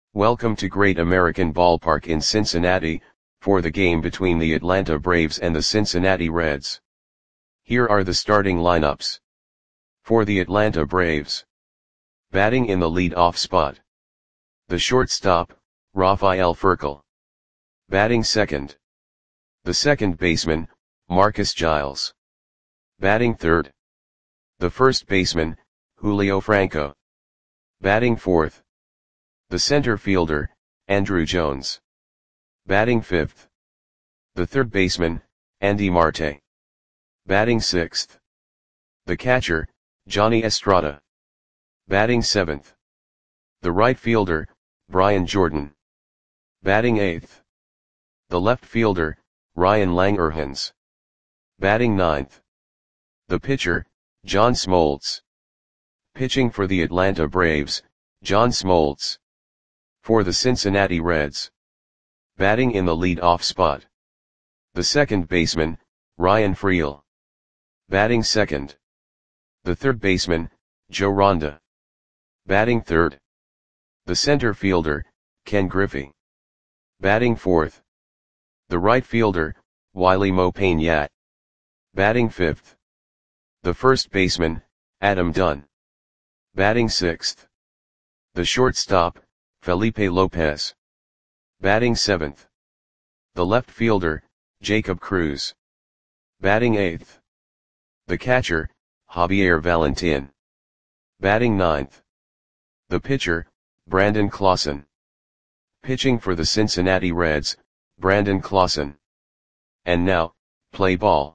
Welcome to Great American Ballpark in Cincinnati, for the game between the Atlanta Braves and the Cincinnati Reds. Here are the starting lineups. For the Atlanta Braves. Batting in the lead-off spot. The shortstop, Rafael Furcal. Batting second. The second baseman, Marcus Giles. Batting third. The first baseman, Julio Franco. Batting fourth. The center fielder, Andruw Jones. Batting fifth. The third baseman, Andy Marte. Batting sixth. The catcher, Johnny Estrada. Batting seventh. The right fielder, Brian Jordan. Batting eighth. The left fielder, Ryan Langerhans. Batting ninth. The pitcher, John Smoltz. Pitching for the Atlanta Braves, John Smoltz. For the Cincinnati Reds. Batting in the lead-off spot. The second baseman, Ryan Freel. Batting second. The third baseman, Joe Ronda. Batting third. The center fielder, Ken Griffey. Batting fourth. The right fielder, Wiley Mo Pena. Batting fifth. The first baseman, Adam Dunn. Batting sixth. The shortstop, Felipe Lopez. Batting seventh. The left fielder, Jacob Cruz. Batting eighth. The catcher, Javier Valentin. Batting ninth. The pitcher, Brandon Clausen. Pitching for the Cincinnati Reds, Brandon Clausen. And now, play ball.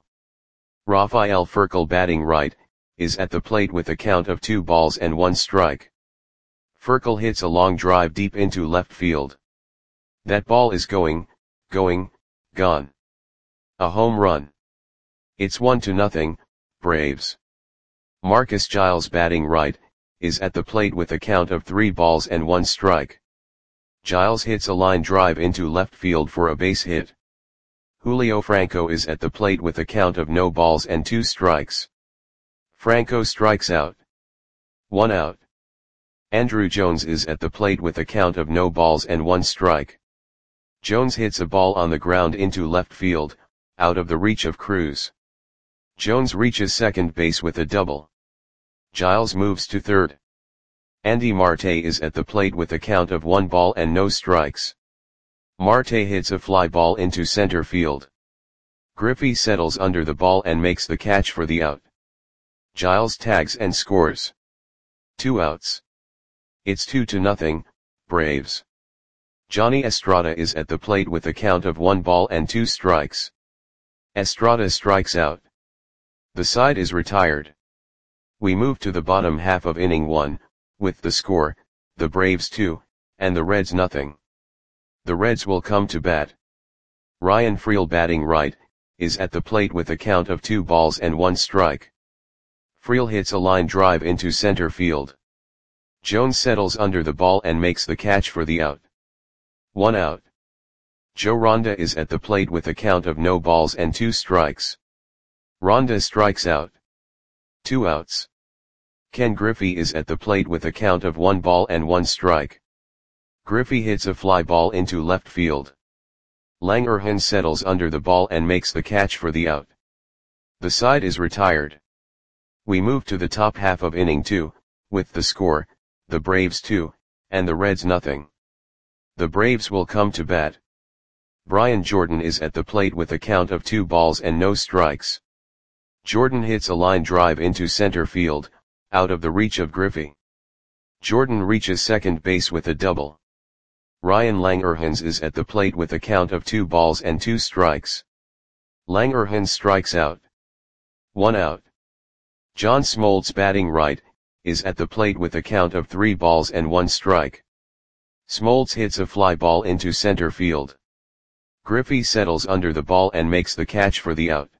Rafael Furcal batting right, is at the plate with a count of 2 balls and 1 strike. Furcal hits a long drive deep into left field. That ball is gone. A home run. It's 1-0, Braves. Marcus Giles batting right, is at the plate with a count of 3 balls and 1 strike. Giles hits a line drive into left field for a base hit. Julio Franco is at the plate with a count of no balls and 2 strikes. Franco strikes out. 1 out. Andruw Jones is at the plate with a count of no balls and 1 strike. Jones hits a ball on the ground into left field, out of the reach of Cruz. Jones reaches second base with a double. Giles moves to third. Andy Marte is at the plate with a count of 1 ball and no strikes. Marte hits a fly ball into center field. Griffey settles under the ball and makes the catch for the out. Giles tags and scores. 2 outs. It's 2-0, Braves. Johnny Estrada is at the plate with a count of 1 ball and 2 strikes. Estrada strikes out. The side is retired. We move to the bottom half of inning 1, with the score, the Braves 2, and the Reds 0. The Reds will come to bat. Ryan Freel batting right, is at the plate with a count of 2 balls and 1 strike. Freel hits a line drive into center field. Jones settles under the ball and makes the catch for the out. 1 out. Joe Ronda is at the plate with a count of no balls and 2 strikes. Ronda strikes out. 2 outs. Ken Griffey is at the plate with a count of 1 ball and 1 strike. Griffey hits a fly ball into left field. Langerhans settles under the ball and makes the catch for the out. The side is retired. We move to the top half of inning 2, with the score, the Braves 2, and the Reds 0. The Braves will come to bat. Brian Jordan is at the plate with a count of 2 balls and no strikes. Jordan hits a line drive into center field, out of the reach of Griffey. Jordan reaches second base with a double. Ryan Langerhans is at the plate with a count of 2 balls and 2 strikes. Langerhans strikes out. 1 out. John Smoltz batting right, is at the plate with a count of 3 balls and 1 strike. Smoltz hits a fly ball into center field. Griffey settles under the ball and makes the catch for the out.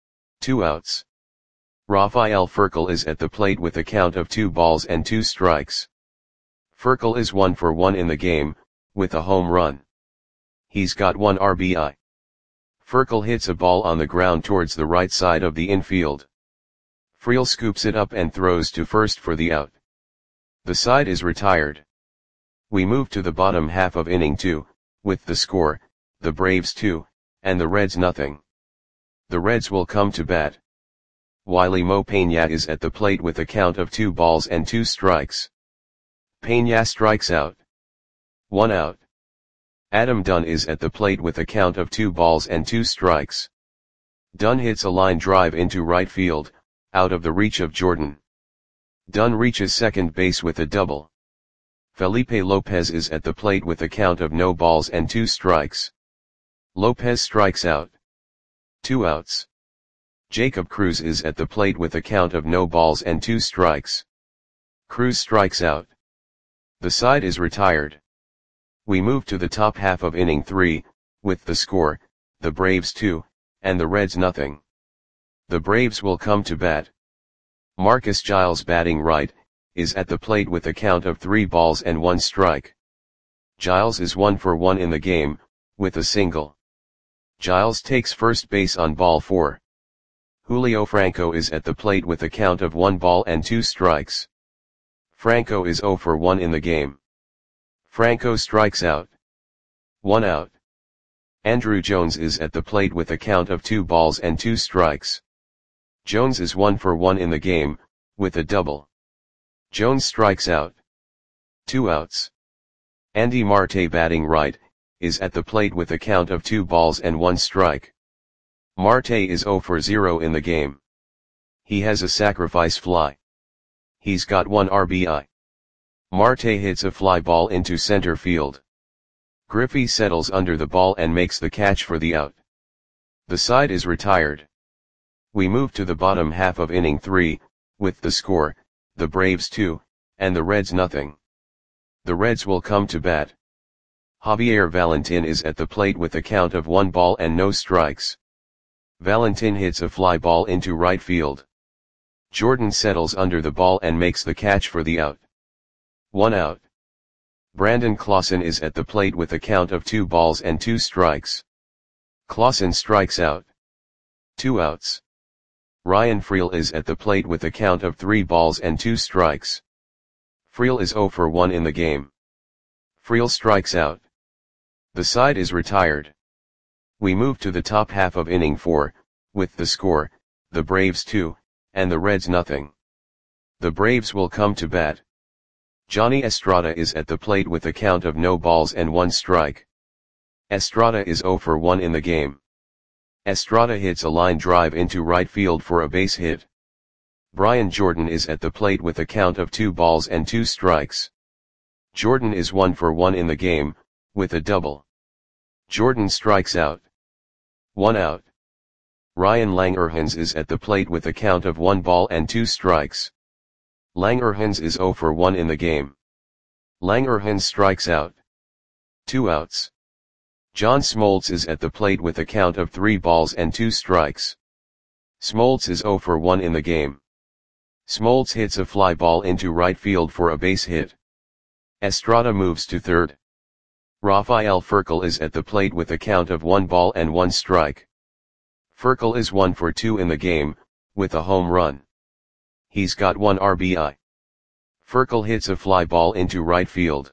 2 outs. Rafael Furcal is at the plate with a count of 2 balls and 2 strikes. Furcal is 1 for 1 in the game, with a home run. He's got 1 RBI. Furcal hits a ball on the ground towards the right side of the infield. Freel scoops it up and throws to first for the out. The side is retired. We move to the bottom half of inning 2, with the score, the Braves 2, and the Reds nothing. The Reds will come to bat. Wily Mo Peña is at the plate with a count of 2 balls and 2 strikes. Peña strikes out. 1 out. Adam Dunn is at the plate with a count of 2 balls and 2 strikes. Dunn hits a line drive into right field, out of the reach of Jordan. Dunn reaches second base with a double. Felipe Lopez is at the plate with a count of no balls and 2 strikes. Lopez strikes out. 2 outs. Jacob Cruz is at the plate with a count of no balls and 2 strikes. Cruz strikes out. The side is retired. We move to the top half of inning 3, with the score, the Braves 2, and the Reds nothing. The Braves will come to bat. Marcus Giles, batting right, is at the plate with a count of 3 balls and 1 strike. Giles is 1 for 1 in the game, with a single. Giles takes first base on ball 4. Julio Franco is at the plate with a count of 1 ball and 2 strikes. Franco is 0 for 1 in the game. Franco strikes out. 1 out. Andruw Jones is at the plate with a count of 2 balls and 2 strikes. Jones is 1 for 1 in the game, with a double. Jones strikes out. 2 outs. Andy Marte, batting right, is at the plate with a count of 2 balls and 1 strike. Marte is 0 for 0 in the game. He has a sacrifice fly. He's got 1 RBI. Marte hits a fly ball into center field. Griffey settles under the ball and makes the catch for the out. The side is retired. We move to the bottom half of inning 3, with the score, the Braves 2, and the Reds nothing. The Reds will come to bat. Javier Valentin is at the plate with a count of 1 ball and no strikes. Valentin hits a fly ball into right field. Jordan settles under the ball and makes the catch for the out. 1 out. Brandon Clausen is at the plate with a count of 2 balls and 2 strikes. Clausen strikes out. 2 outs. Ryan Freel is at the plate with a count of 3 balls and 2 strikes. Freel is 0 for 1 in the game. Freel strikes out. The side is retired. We move to the top half of inning 4, with the score, the Braves 2, and the Reds nothing. The Braves will come to bat. Johnny Estrada is at the plate with a count of no balls and 1 strike. Estrada is 0 for 1 in the game. Estrada hits a line drive into right field for a base hit. Brian Jordan is at the plate with a count of 2 balls and 2 strikes. Jordan is 1 for 1 in the game, with a double. Jordan strikes out. 1 out. Ryan Langerhans is at the plate with a count of 1 ball and 2 strikes. Langerhans is 0 for 1 in the game. Langerhans strikes out. 2 outs. John Smoltz is at the plate with a count of 3 balls and 2 strikes. Smoltz is 0 for 1 in the game. Smoltz hits a fly ball into right field for a base hit. Estrada moves to third. Rafael Furcal is at the plate with a count of 1 ball and 1 strike. Furcal is 1 for 2 in the game, with a home run. He's got 1 RBI. Furcal hits a fly ball into right field.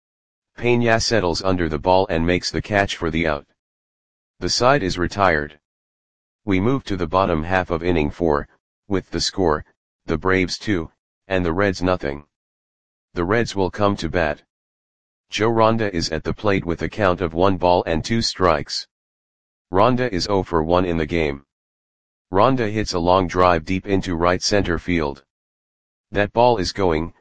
Peña settles under the ball and makes the catch for the out. The side is retired. We move to the bottom half of inning 4, with the score, the Braves 2, and the Reds nothing. The Reds will come to bat. Joe Ronda is at the plate with a count of 1 ball and 2 strikes. Ronda is 0 for 1 in the game. Ronda hits a long drive deep into right center field. That ball is gone.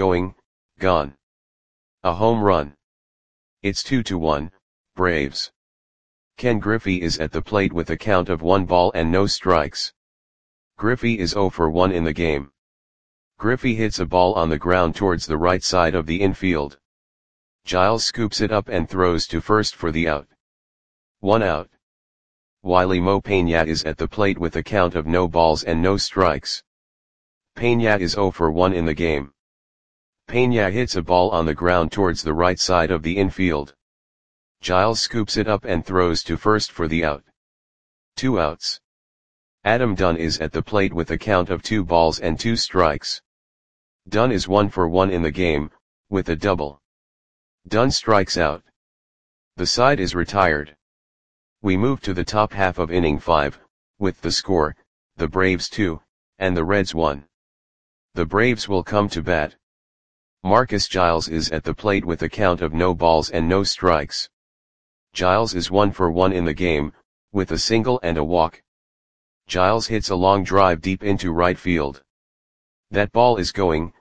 A home run. It's 2-1, Braves. Ken Griffey is at the plate with a count of 1 ball and no strikes. Griffey is 0 for 1 in the game. Griffey hits a ball on the ground towards the right side of the infield. Giles scoops it up and throws to first for the out. 1 out. Wily Mo Peña is at the plate with a count of no balls and no strikes. Peña is 0 for 1 in the game. Peña hits a ball on the ground towards the right side of the infield. Giles scoops it up and throws to first for the out. 2 outs. Adam Dunn is at the plate with a count of 2 balls and 2 strikes. Dunn is 1 for 1 in the game, with a double. Dunn strikes out. The side is retired. We move to the top half of inning 5, with the score, the Braves 2, and the Reds 1. The Braves will come to bat. Marcus Giles is at the plate with a count of no balls and no strikes. Giles is 1 for 1 in the game, with a single and a walk. Giles hits a long drive deep into right field. That ball is gone.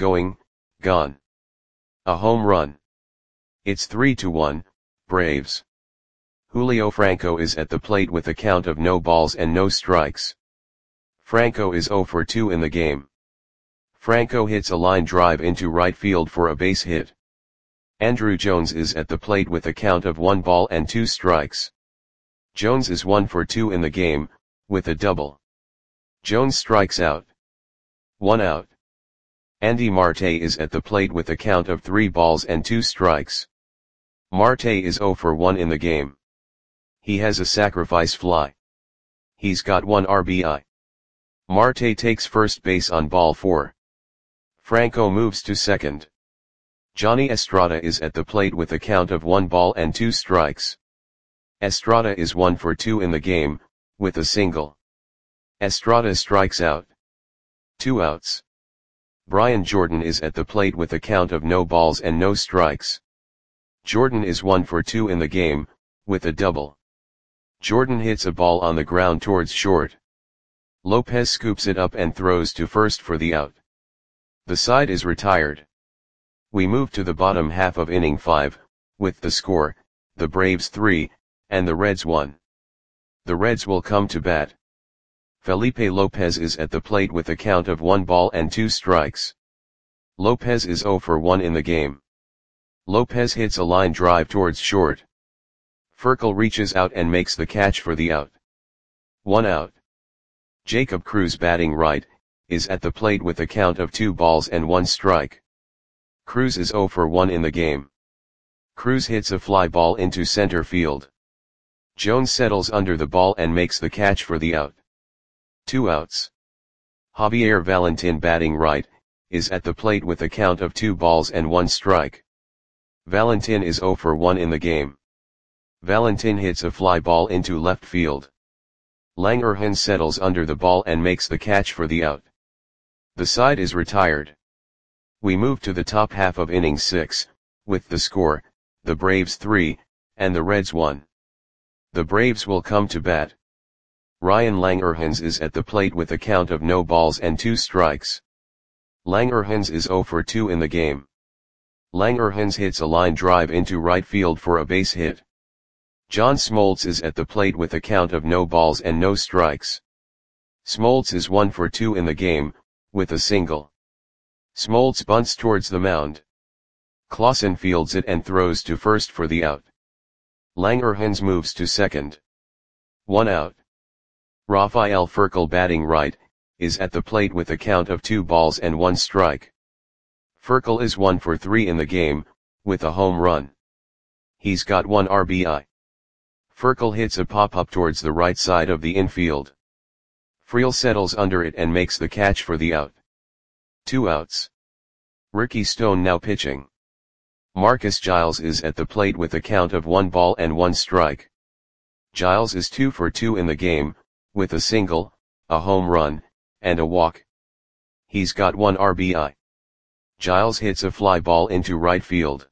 A home run. It's 3-1, Braves. Julio Franco is at the plate with a count of no balls and no strikes. Franco is 0 for 2 in the game. Franco hits a line drive into right field for a base hit. Andruw Jones is at the plate with a count of 1 ball and 2 strikes. Jones is 1 for 2 in the game, with a double. Jones strikes out. 1 out. Andy Marte is at the plate with a count of 3 balls and 2 strikes. Marte is 0 for 1 in the game. He has a sacrifice fly. He's got 1 RBI. Marte takes first base on ball 4. Franco moves to second. Johnny Estrada is at the plate with a count of 1 ball and 2 strikes. Estrada is 1 for 2 in the game, with a single. Estrada strikes out. 2 outs. Brian Jordan is at the plate with a count of no balls and no strikes. Jordan is 1 for 2 in the game, with a double. Jordan hits a ball on the ground towards short. Lopez scoops it up and throws to first for the out. The side is retired. We move to the bottom half of inning 5, with the score, the Braves 3, and the Reds 1. The Reds will come to bat. Felipe Lopez is at the plate with a count of 1 ball and 2 strikes. Lopez is 0 for 1 in the game. Lopez hits a line drive towards short. Furcal reaches out and makes the catch for the out. 1 out. Jacob Cruz, batting right, is at the plate with a count of 2 balls and 1 strike. Cruz is 0 for 1 in the game. Cruz hits a fly ball into center field. Jones settles under the ball and makes the catch for the out. 2 outs. Javier Valentin, batting right, is at the plate with a count of 2 balls and 1 strike. Valentin is 0 for 1 in the game. Valentin hits a fly ball into left field. Langerhans settles under the ball and makes the catch for the out. The side is retired. We move to the top half of inning 6, with the score, the Braves 3, and the Reds 1. The Braves will come to bat. Ryan Langerhans is at the plate with a count of no balls and 2 strikes. Langerhans is 0 for 2 in the game. Langerhans hits a line drive into right field for a base hit. John Smoltz is at the plate with a count of no balls and no strikes. Smoltz is 1 for 2 in the game, with a single. Smoltz bunts towards the mound. Clausen fields it and throws to first for the out. Langerhans moves to second. 1 out. Rafael Furcal, batting right, is at the plate with a count of 2 balls and 1 strike. Furcal is 1 for 3 in the game, with a home run. He's got 1 RBI. Furcal hits a pop-up towards the right side of the infield. Friel settles under it and makes the catch for the out. 2 outs. Ricky Stone now pitching. Marcus Giles is at the plate with a count of 1 ball and 1 strike. Giles is 2 for 2 in the game, with a single, a home run, and a walk. He's got 1 RBI. Giles hits a fly ball into right field.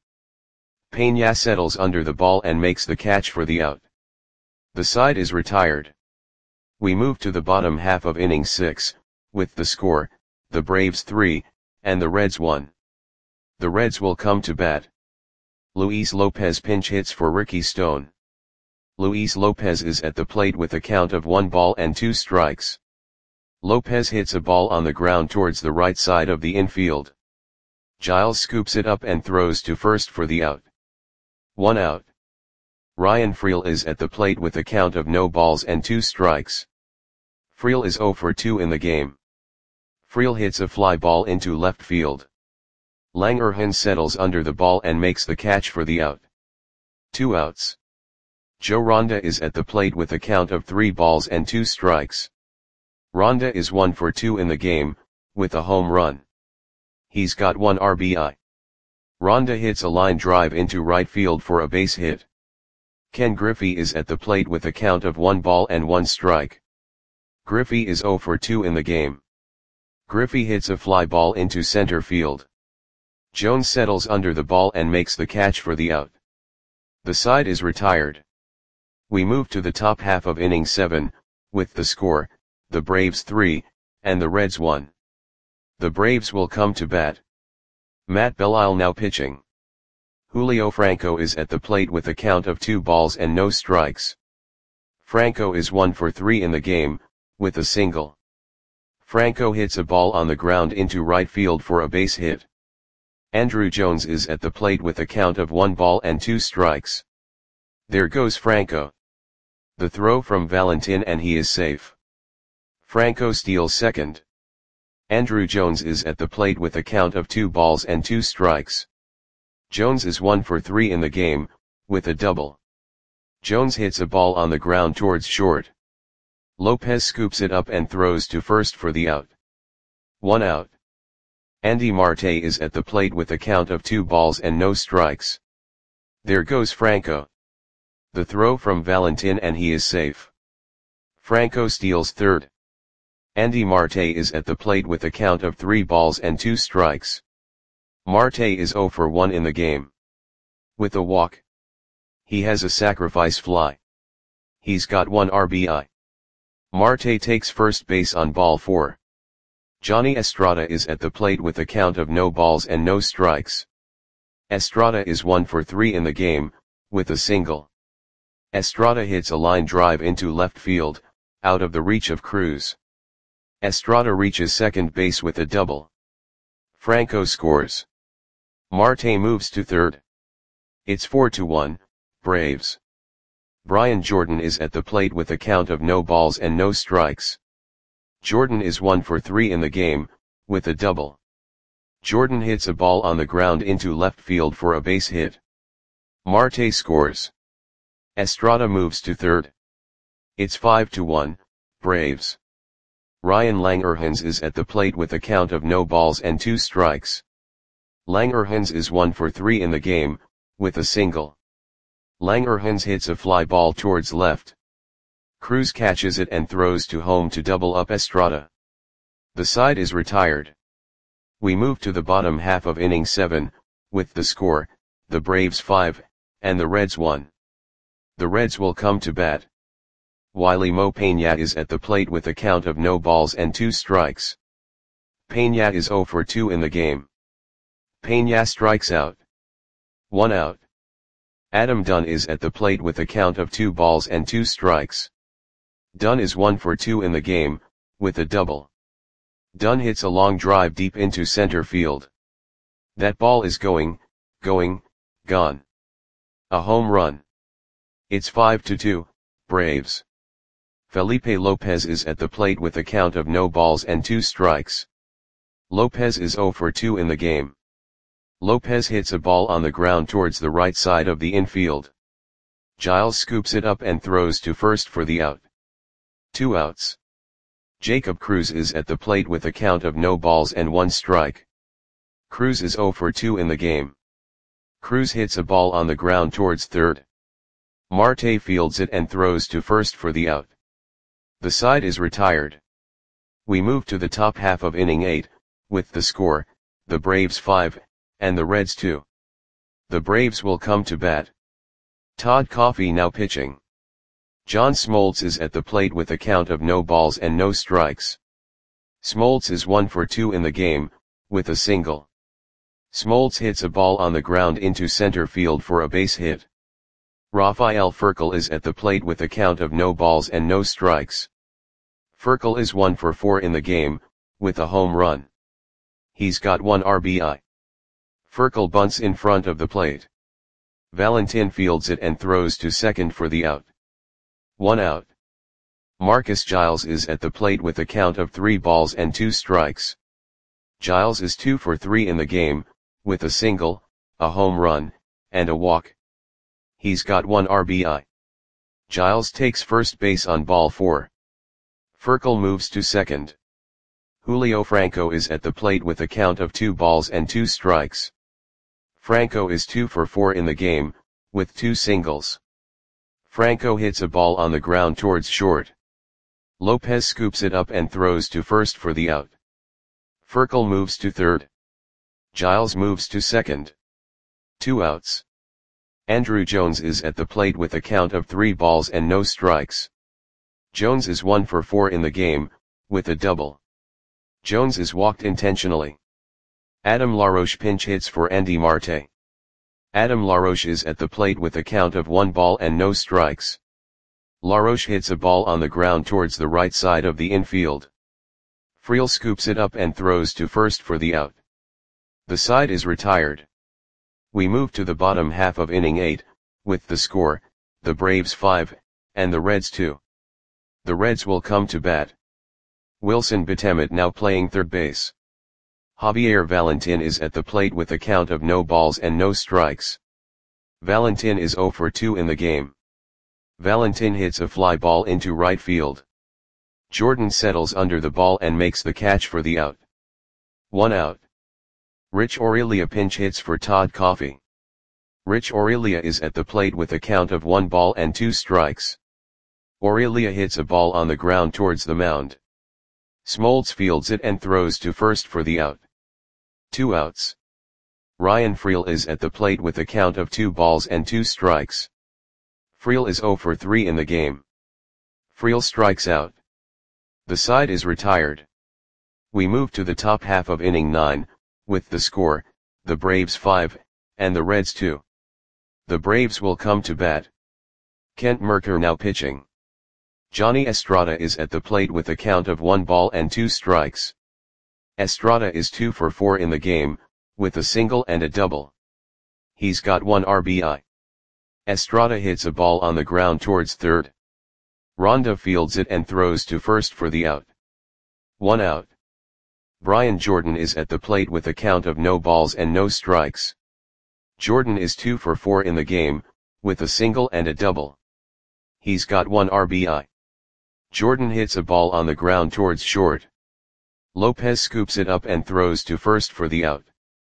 Peña settles under the ball and makes the catch for the out. The side is retired. We move to the bottom half of inning 6, with the score, the Braves 3, and the Reds 1. The Reds will come to bat. Luis Lopez pinch hits for Ricky Stone. Luis Lopez is at the plate with a count of 1 ball and 2 strikes. Lopez hits a ball on the ground towards the right side of the infield. Giles scoops it up and throws to first for the out. 1 out. Ryan Friel is at the plate with a count of no balls and 2 strikes. Friel is 0 for 2 in the game. Friel hits a fly ball into left field. Langerhans settles under the ball and makes the catch for the out. 2 outs. Joe Ronda is at the plate with a count of 3 balls and 2 strikes. Ronda is 1 for 2 in the game, with a home run. He's got 1 RBI. Rhonda hits a line drive into right field for a base hit. Ken Griffey is at the plate with a count of 1 ball and 1 strike. Griffey is 0 for 2 in the game. Griffey hits a fly ball into center field. Jones settles under the ball and makes the catch for the out. The side is retired. We move to the top half of inning 7, with the score, the Braves 3, and the Reds 1. The Braves will come to bat. Matt Belisle now pitching. Julio Franco is at the plate with a count of 2 balls and no strikes. Franco is 1 for 3 in the game, with a single. Franco hits a ball on the ground into right field for a base hit. Andruw Jones is at the plate with a count of 1 ball and 2 strikes. There goes Franco. The throw from Valentin and he is safe. Franco steals second. Andruw Jones is at the plate with a count of 2 balls and 2 strikes. Jones is 1 for 3 in the game, with a double. Jones hits a ball on the ground towards short. Lopez scoops it up and throws to first for the out. 1 out. Andy Marte is at the plate with a count of 2 balls and no strikes. There goes Franco. The throw from Valentin and he is safe. Franco steals third. Andy Marte is at the plate with a count of 3 balls and 2 strikes. Marte is 0 for 1 in the game. With a walk. He has a sacrifice fly. He's got 1 RBI. Marte takes first base on ball 4. Johnny Estrada is at the plate with a count of no balls and no strikes. Estrada is 1 for 3 in the game, with a single. Estrada hits a line drive into left field, out of the reach of Cruz. Estrada reaches second base with a double. Franco scores. Marte moves to third. It's 4-1, Braves. Brian Jordan is at the plate with a count of no balls and no strikes. Jordan is 1 for 3 in the game, with a double. Jordan hits a ball on the ground into left field for a base hit. Marte scores. Estrada moves to third. It's 5-1, Braves. Ryan Langerhans is at the plate with a count of no balls and 2 strikes. Langerhans is 1 for 3 in the game, with a single. Langerhans hits a fly ball towards left. Cruz catches it and throws to home to double up Estrada. The side is retired. We move to the bottom half of inning 7, with the score, the Braves 5, and the Reds 1. The Reds will come to bat. Wiley Mo Peña is at the plate with a count of no balls and 2 strikes. Peña is 0 for 2 in the game. Peña strikes out. 1 out. Adam Dunn is at the plate with a count of 2 balls and 2 strikes. Dunn is 1 for 2 in the game, with a double. Dunn hits a long drive deep into center field. That ball is going, gone. A home run. It's 5-2, Braves. Felipe Lopez is at the plate with a count of no balls and 2 strikes. Lopez is 0 for 2 in the game. Lopez hits a ball on the ground towards the right side of the infield. Giles scoops it up and throws to first for the out. 2 outs. Jacob Cruz is at the plate with a count of no balls and 1 strike. Cruz is 0 for 2 in the game. Cruz hits a ball on the ground towards third. Marte fields it and throws to first for the out. The side is retired. We move to the top half of inning 8, with the score, the Braves 5, and the Reds 2. The Braves will come to bat. Todd Coffey now pitching. John Smoltz is at the plate with a count of no balls and no strikes. Smoltz is 1 for 2 in the game, with a single. Smoltz hits a ball on the ground into center field for a base hit. Rafael Furcal is at the plate with a count of no balls and no strikes. Furcal is 1 for 4 in the game, with a home run. He's got 1 RBI. Furcal bunts in front of the plate. Valentin fields it and throws to second for the out. 1 out. Marcus Giles is at the plate with a count of 3 balls and 2 strikes. Giles is 2 for 3 in the game, with a single, a home run, and a walk. He's got 1 RBI. Giles takes first base on ball 4. Furcal moves to second. Julio Franco is at the plate with a count of 2 balls and 2 strikes. Franco is 2 for 4 in the game, with 2 singles. Franco hits a ball on the ground towards short. Lopez scoops it up and throws to first for the out. Furcal moves to third. Giles moves to second. 2 outs. Andruw Jones is at the plate with a count of 3 balls and no strikes. Jones is 1 for 4 in the game, with a double. Jones is walked intentionally. Adam LaRoche pinch hits for Andy Marte. Adam LaRoche is at the plate with a count of 1 ball and no strikes. LaRoche hits a ball on the ground towards the right side of the infield. Friel scoops it up and throws to first for the out. The side is retired. We move to the bottom half of inning 8, with the score, the Braves 5, and the Reds 2. The Reds will come to bat. Wilson Betemit now playing third base. Javier Valentin is at the plate with a count of no balls and no strikes. Valentin is 0 for 2 in the game. Valentin hits a fly ball into right field. Jordan settles under the ball and makes the catch for the out. 1 out. Rich Aurelia pinch hits for Todd Coffey. Rich Aurelia is at the plate with a count of 1 ball and 2 strikes. Aurelia hits a ball on the ground towards the mound. Smoltz fields it and throws to first for the out. 2 outs. Ryan Friel is at the plate with a count of 2 balls and 2 strikes. Friel is 0 for 3 in the game. Friel strikes out. The side is retired. We move to the top half of inning 9, with the score, the Braves 5, and the Reds 2. The Braves will come to bat. Kent Mercker now pitching. Johnny Estrada is at the plate with a count of 1 ball and 2 strikes. Estrada is 2 for 4 in the game, with a single and a double. He's got 1 RBI. Estrada hits a ball on the ground towards third. Ronda fields it and throws to first for the out. 1 out. Brian Jordan is at the plate with a count of no balls and no strikes. Jordan is 2 for 4 in the game, with a single and a double. He's got 1 RBI. Jordan hits a ball on the ground towards short. Lopez scoops it up and throws to first for the out.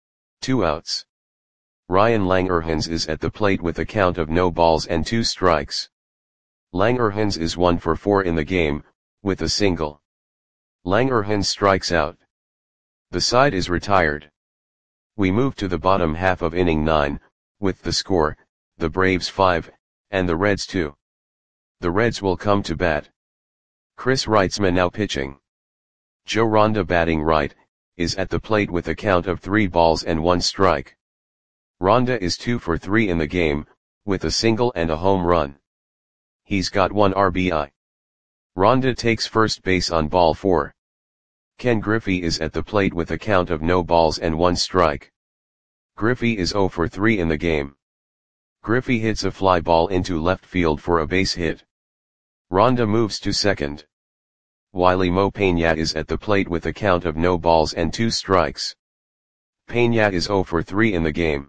2 outs. Ryan Langerhans is at the plate with a count of no balls and 2 strikes. Langerhans is 1 for 4 in the game, with a single. Langerhans strikes out. The side is retired. We move to the bottom half of inning 9, with the score, the Braves 5, and the Reds 2. The Reds will come to bat. Chris Reitzman now pitching. Joe Ronda batting right, is at the plate with a count of 3 balls and 1 strike. Ronda is 2 for 3 in the game, with a single and a home run. He's got 1 RBI. Ronda takes first base on ball 4. Ken Griffey is at the plate with a count of no balls and 1 strike. Griffey is 0 for 3 in the game. Griffey hits a fly ball into left field for a base hit. Ronda moves to second. Wiley Mo Peña is at the plate with a count of no balls and 2 strikes. Peña is 0 for 3 in the game.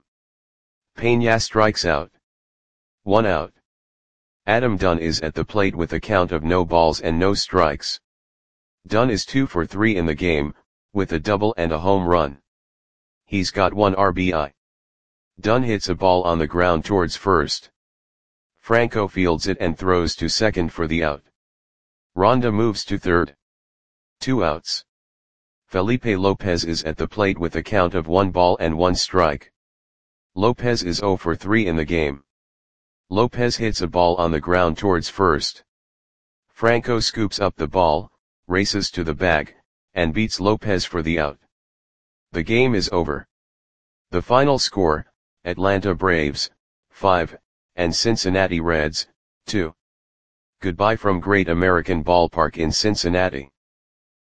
Peña strikes out. 1 out. Adam Dunn is at the plate with a count of no balls and no strikes. Dunn is 2 for 3 in the game, with a double and a home run. He's got 1 RBI. Dunn hits a ball on the ground towards first. Franco fields it and throws to second for the out. Ronda moves to third. 2 outs. Felipe Lopez is at the plate with a count of 1 ball and 1 strike. Lopez is 0 for 3 in the game. Lopez hits a ball on the ground towards first. Franco scoops up the ball, races to the bag, and beats Lopez for the out. The game is over. The final score, Atlanta Braves, 5, and Cincinnati Reds, 2. Goodbye from Great American Ballpark in Cincinnati.